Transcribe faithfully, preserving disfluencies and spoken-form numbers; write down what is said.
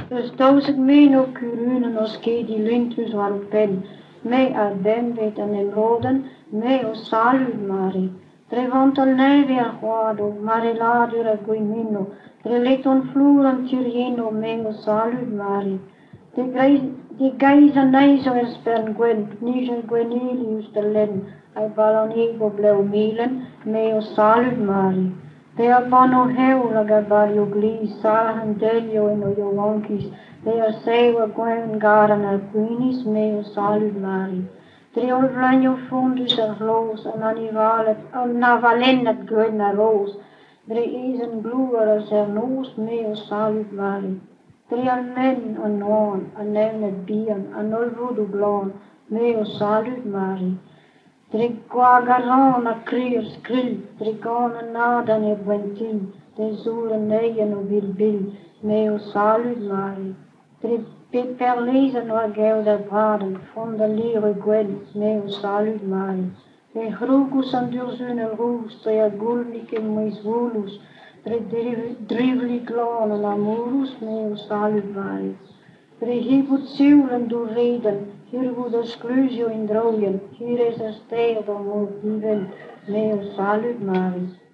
Stosik meno kurunen os ke di lintus al pen, me a ben vet an emroden, me o salud mari. Tre vontal neve al quado, mare ladur a guimino, tre leton fluran tirieno, me o salud mari. De gais, de gais an eiso es per gwen, niger gwenilius de len, ai balon ego bleu milen, me o salud mari. They are bono heula gabalio glis, sahan delio en o yowonkis, they are sewa gwen garan al quinis, meo salud mari. Triol vlanio fundus al hlos, an anivalet, an navalennet gwen a roos, dre isen gluwer as er noos, meo salud mari. Trial men an noan, an nevnet bian, an olvudu glon, meo salud mari. Trigquagaron a crier skrill, trigona nadan e buentin, de zuren neien o bilbil, meo salud mari. Tri peperlezen o geu da braden, fonda lire gwen, meo salud mari. Tre grugus an durzun el roos, tre a gulnik en meis volus, tre drivli glon an amurus, meo salud mari. Tre hibut siulen door reden, hier wordt exclusio in drooien, hier is een stijl om op die wind, meo salud mari.